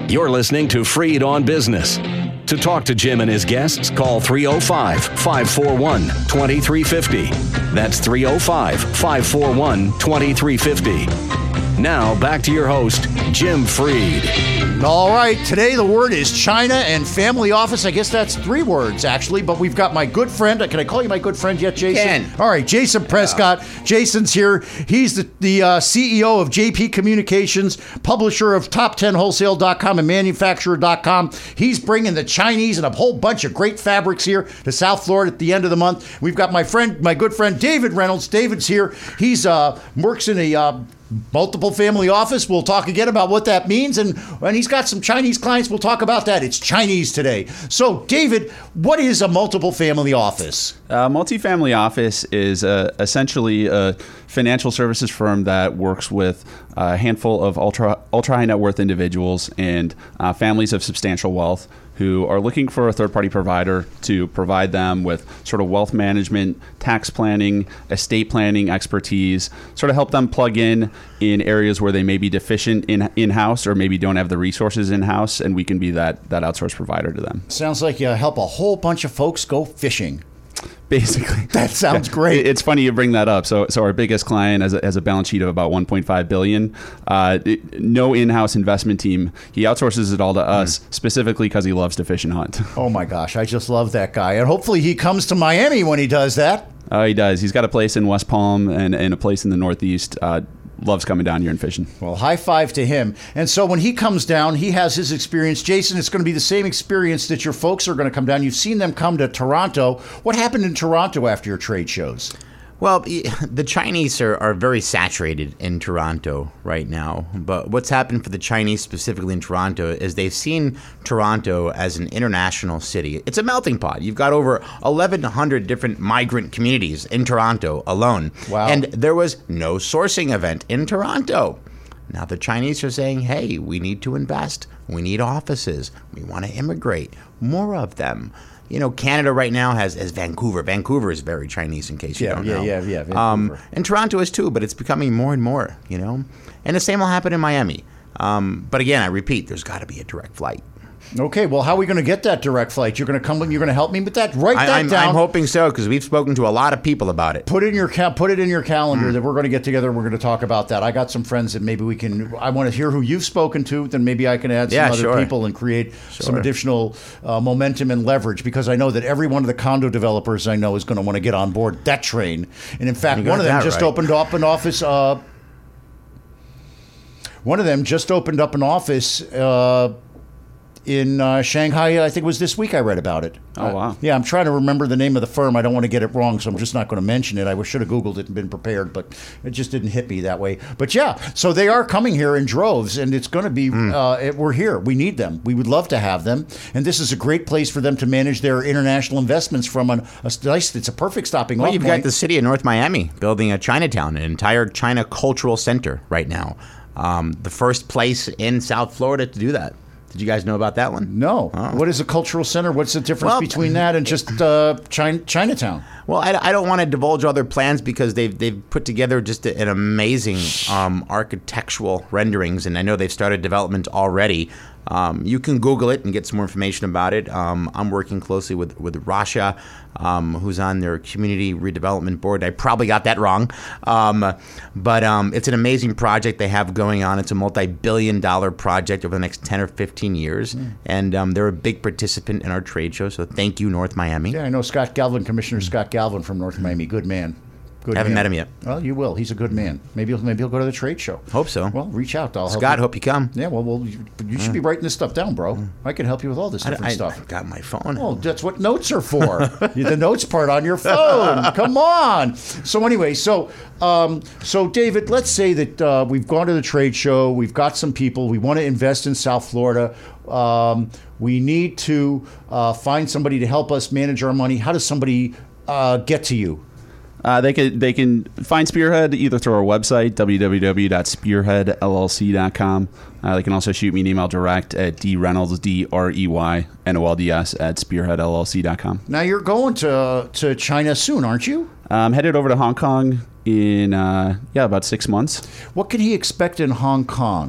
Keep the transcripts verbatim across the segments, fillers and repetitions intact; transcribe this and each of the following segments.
You're listening to Freed on Business. To talk to Jim and his guests, call three oh five, five four one, two three five oh. That's three oh five, five four one, two three five oh. Now, back to your host, Jim Freed. All right, today the word is China and family office. I guess that's three words, actually, but we've got my good friend. Can I call you my good friend yet, Jason? Can. All right, Jason Prescott. Yeah. Jason's here. He's the, the uh, C E O of J P Communications, publisher of top ten wholesale dot com and manufacturer dot com. He's bringing the Chinese and a whole bunch of great fabrics here to South Florida at the end of the month. We've got my friend, my good friend, David Reynolds. David's here. He's uh, works in a... Uh, multiple family office. We'll talk again about what that means. And, and he's got some Chinese clients. We'll talk about that. It's Chinese today. So, David, what is a multiple family office? A multifamily office is uh, essentially a financial services firm that works with a handful of ultra ultra high net worth individuals and uh, families of substantial wealth who are looking for a third-party provider to provide them with sort of wealth management, tax planning, estate planning expertise, sort of help them plug in in areas where they may be deficient in in-house or maybe don't have the resources in-house, and we can be that that outsourced provider to them. Sounds like you help a whole bunch of folks go fishing. Basically. That sounds great. It's funny you bring that up. So so our biggest client has a, has a balance sheet of about one point five billion dollars. Uh, it, no in-house investment team. He outsources it all to us, mm. specifically because he loves to fish and hunt. Oh my gosh, I just love that guy. And hopefully he comes to Miami when he does that. Oh, uh, he does. He's got a place in West Palm and, and a place in the Northeast. Uh, loves coming down here and fishing. Well, high five to him. And so when he comes down, he has his experience. Jason, it's going to be the same experience that your folks are going to come down. You've seen them come to Toronto. What happened in Toronto after your trade shows? Well, the Chinese are, are very saturated in Toronto right now. But what's happened for the Chinese specifically in Toronto is they've seen Toronto as an international city. It's a melting pot. You've got over eleven hundred different migrant communities in Toronto alone. Wow. And there was no sourcing event in Toronto. Now the Chinese are saying, hey, we need to invest. We need offices. We want to immigrate. More of them. You know, Canada right now has, has Vancouver. Vancouver is very Chinese, in case you yeah, don't yeah, know. Yeah, yeah, yeah. Um, and Toronto is too, but it's becoming more and more, you know. And the same will happen in Miami. Um, but again, I repeat, there's got to be a direct flight. Okay, well, how are we going to get that direct flight? You're going to come and you're going to help me with that? Write that I, I'm, down. I'm hoping so, because we've spoken to a lot of people about it. Put it in your ca- put it in your calendar mm. that we're going to get together and we're going to talk about that. I got some friends that maybe we can, I want to hear who you've spoken to, then maybe I can add some yeah, other sure. people and create sure. some additional uh, momentum and leverage, because I know that every one of the condo developers I know is going to want to get on board that train. And in fact, one of them just right. opened up an office. Uh, one of them just opened up an office uh, in uh, Shanghai. I think it was this week I read about it. Oh, wow. Uh, yeah, I'm trying to remember the name of the firm. I don't want to get it wrong, so I'm just not going to mention it. I should have Googled it and been prepared, but it just didn't hit me that way. But yeah, so they are coming here in droves, and it's going to be, mm. uh, it, we're here. We need them. We would love to have them. And this is a great place for them to manage their international investments from an, a nice, it's a perfect stopping well, off you've point. got the city of North Miami building a Chinatown, an entire China cultural center right now. Um, the first place in South Florida to do that. Did you guys know about that one? No. Oh. What is a cultural center? What's the difference well, between that and just uh, China, Chinatown? Well, I, I don't want to divulge other plans because they've they've put together just a, an amazing um, architectural renderings, and I know they've started development already. Um, you can Google it and get some more information about it. Um, I'm working closely with, with Rasha, um, who's on their community redevelopment board. I probably got that wrong. Um, but um, it's an amazing project they have going on. It's a multi-billion dollar project over the next ten or fifteen years. Mm. And um, they're a big participant in our trade show. So thank you, North Miami. Yeah, I know Scott Galvin, Commissioner Scott Galvin from North Miami. Good man. Good Haven't man. met him yet. Well, you will. He's a good man. Maybe he'll, maybe he'll go to the trade show. Hope so. Well, reach out. I'll help Scott, you. hope you come. Yeah, well, well you, you should be writing this stuff down, bro. I can help you with all this different I, I, stuff. I got my phone. Well, that's what notes are for. The notes part on your phone. Come on. So anyway, so um, so David, let's say that uh, we've gone to the trade show. We've got some people. We want to invest in South Florida. Um, we need to uh, find somebody to help us manage our money. How does somebody uh, get to you? Uh, they can they can find Spearhead either through our website, w w w dot spearhead l l c dot com. Uh, they can also shoot me an email direct at dreynolds, D R E Y N O L D S, at spearhead l l c dot com. Now, you're going to to China soon, aren't you? I'm headed over to Hong Kong in, uh, yeah, about six months. What can he expect in Hong Kong?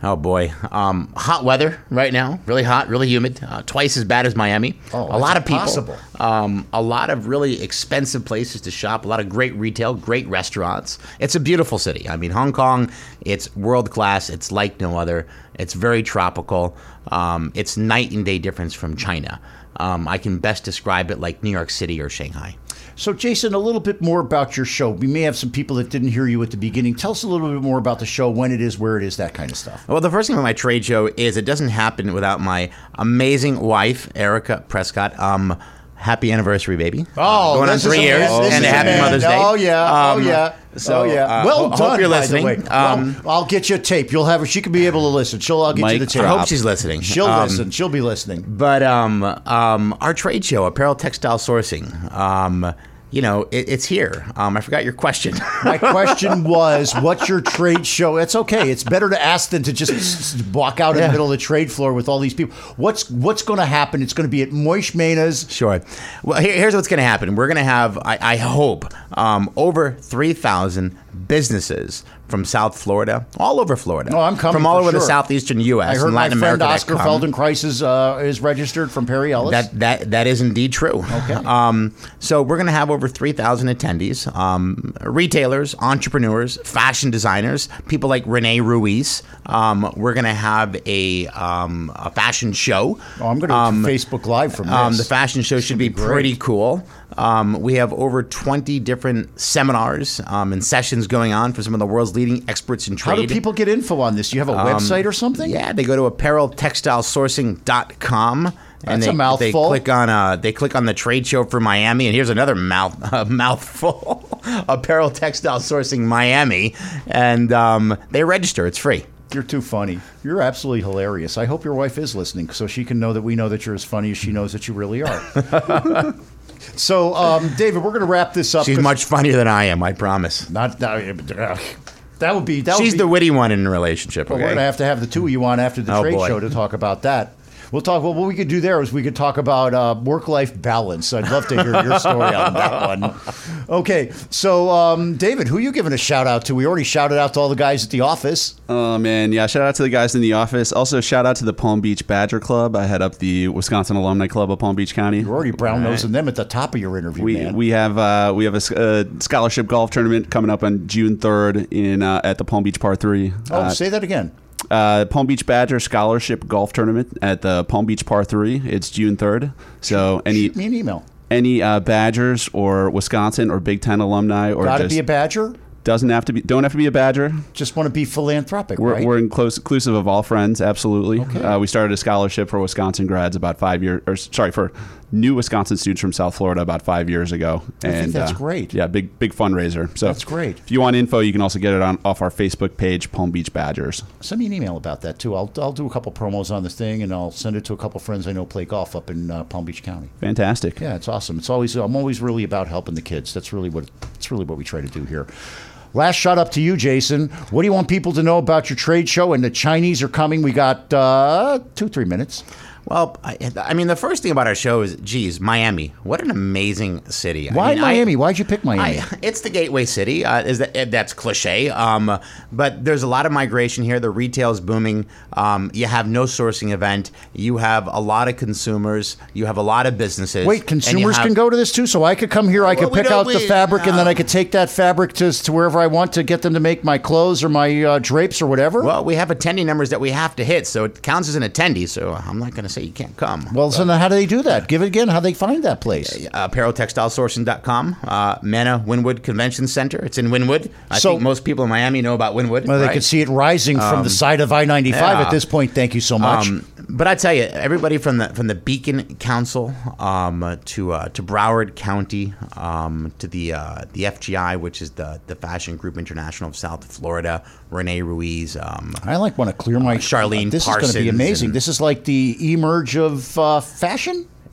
Oh boy, um, hot weather right now. Really hot, really humid. Uh, twice as bad as Miami. Oh, a lot of people. impossible. Um, a lot of really expensive places to shop. A lot of great retail, great restaurants. It's a beautiful city. I mean, Hong Kong. It's world class. It's like no other. It's very tropical. Um, it's night and day difference from China. Um, I can best describe it like New York City or Shanghai. So, Jason, a little bit more about your show. We may have some people that didn't hear you at the beginning. Tell us a little bit more about the show, when it is, where it is, that kind of stuff. Well, the first thing about my trade show is it doesn't happen without my amazing wife, Erica Prescott. Um, happy anniversary, baby. Oh, uh, going on this is three a years, man. This and is a a happy man. Mother's Day. Oh, yeah. Um, oh, yeah. So, oh, yeah. uh, well ho- done, hope you're by listening. the way. Um, well, I'll get you a tape. You'll have her. She can be able to listen. She'll. I'll get you Mike the tape. I hope she's listening. She'll Um, listen. She'll be listening. But um, um, our trade show, Apparel Textile Sourcing, um, you know, it, it's here. Um, I forgot your question. My question was, what's your trade show? It's okay. It's better to ask than to just s- s- walk out in the middle of the trade floor with all these people. What's what's going to happen? It's going to be at Moish Mena's. Sure. Well, here, here's what's going to happen. We're going to have, I, I hope, um, over three thousand businesses from South Florida, all over Florida. Oh, I'm coming From all for over the sure. southeastern U S I heard and my Latin friend America. that Oscar come. Feldenkrais is, uh, is registered from Perry Ellis. That that that is indeed true. Okay. Um, so we're going to have over three thousand attendees, um, retailers, entrepreneurs, fashion designers, people like Renee Ruiz. Um, we're going to have a um, a fashion show. oh, I'm going to um, Facebook Live from this. Um, the fashion show should be, great. pretty cool. Um, we have over twenty different seminars um, and sessions going on for some of the world's leading experts in How trade. do people get info on this? Do you have a website or something? Yeah, they go to apparel textile sourcing dot com. And That's they, a mouthful. They click on uh, they click on the trade show for Miami, and here's another mouth uh, mouthful: Apparel Textile Sourcing Miami, and um, they register. It's free. You're too funny. You're absolutely hilarious. I hope your wife is listening so she can know that we know that you're as funny as she knows that you really are. So, um, David, we're going to wrap this up. She's 'cause- much funnier than I am. I promise. Not, not uh, that would be. That She's would be, the witty one in the relationship. Well, Okay. we're going to have to have the two of you on after the Oh, trade boy. show to talk about that. We'll talk. Well, what we could do there is we could talk about uh, work-life balance. I'd love to hear your story on that one. Okay, so um, David, who are you giving a shout out to? We already shouted out to all the guys at the office. Oh, man. Yeah, shout out to the guys in the office. Also, shout out to the Palm Beach Badger Club. I head up the Wisconsin Alumni Club of Palm Beach County. You're already brown-nosing them at the top of your interview, We, man. we have uh, we have a, s- a scholarship golf tournament coming up on June third in uh, at the Palm Beach Par Three. oh, Uh, say that again. uh, Palm Beach Badger Scholarship Golf Tournament at the Palm Beach Par Three. It's June third. So any Shoot me an email. any uh, Badgers or Wisconsin or Big Ten alumni or Got to just be a Badger? doesn't have to be don't have to be a Badger. Just want to be philanthropic, We're, right? we're in close, inclusive of all friends, absolutely. Okay. Uh, we started a scholarship for Wisconsin grads about five years, or sorry, for new Wisconsin students from South Florida about five years ago. I think and that's uh, great. Yeah, big big fundraiser. So That's great. If you want info, you can also get it on off our Facebook page, Palm Beach Badgers. Send me an email about that, too. I'll, I'll do a couple promos on this thing, and I'll send it to a couple friends I know play golf up in uh, Palm Beach County. Fantastic. Yeah, it's awesome. It's always I'm always really about helping the kids. That's really what that's really what we try to do here. Last shot up to you, Jason. What do you want people to know about your trade show? And the Chinese are coming. We got uh, two, three minutes. Well, I, I mean, the first thing about our show is, geez, Miami. What an amazing city. I Why mean, I- Miami? Why'd you pick Miami? I, it's the gateway city. Uh, is that that's cliche? Um, but there's a lot of migration here. The retail is booming. Um, you have no sourcing event. You have a lot of consumers. You have a lot of businesses. Wait, and you consumers have- can go to this too? So I could come here, I could Well, we pick don't- out the we- fabric, and then no. I could take that fabric to, to wherever I want to get them to make my clothes or my uh, drapes or whatever? Well, we have attendee numbers that we have to hit, so it counts as an attendee. So I'm not going to say you can't come. Well, so then how do they do that? Give it again. How do they find that place? Uh, apparel textile sourcing dot com, uh, Mana Wynwood Convention Center. It's in Wynwood. I So- think most people in Miami know about Wynwood. Well, they right? could see it rising from the side of I ninety-five yeah. at this point. Thank you so much. Um, but I tell you, everybody from the from the Beacon Council um, to uh, to Broward County um, to the uh, the F G I, which is the the Fashion Group International of South Florida, Renee Ruiz. Um, I like want to clear my Charlene This is going to be Parsons amazing. and- This is like the emerge of uh, fashion.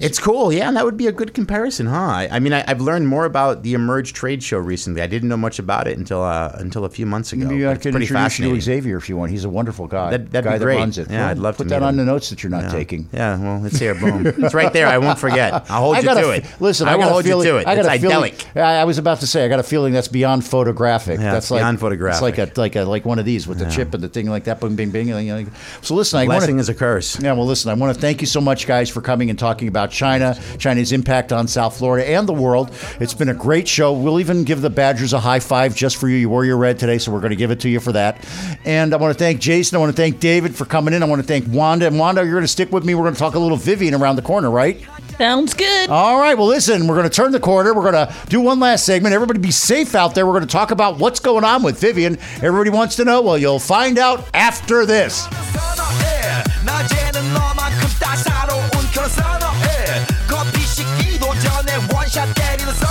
It's cool, yeah, and that would be a good comparison, huh? I, I mean, I, I've learned more about the Emerge trade show recently. I didn't know much about it until uh, until a few months ago. Maybe I It's could pretty introduce you fascinating. to Xavier if you want. He's a wonderful guy. That- that'd guy be great. that runs it. Yeah, Well, I'd love to put that meet on him. the notes that you're not Yeah. taking. Yeah, well, it's here. Boom. It's right there. I won't forget. I'll hold I you got to a, it. Listen, I I will got a hold feeling, you to it. I got It's a feeling, idyllic. I I was about to say, I got a feeling that's beyond photographic. Yeah, that's it's like beyond photographic. It's like a like a like one of these with the chip and the thing like that. Bing, bing, bing. You know. So listen, I want Blessing to. is a curse. Yeah, well, listen, I want to thank you so much, guys, for coming and talking about China, China's impact on South Florida and the world. It's been a great show. We'll even give the Badgers a high five just for you. You wore your red today, so we're going to give it to you for that. And I want to thank Jason. I want to thank David for coming in. I want to thank Wanda. And Wanda, you're going to stick with me. We're going to talk a little Vivian around the corner, right? Sounds good. All right. Well, listen, we're going to turn the corner. We're going to do one last segment. Everybody be safe out there. We're going to talk about what's going on with Vivian. Everybody wants to know. Well, you'll find out after this. Now,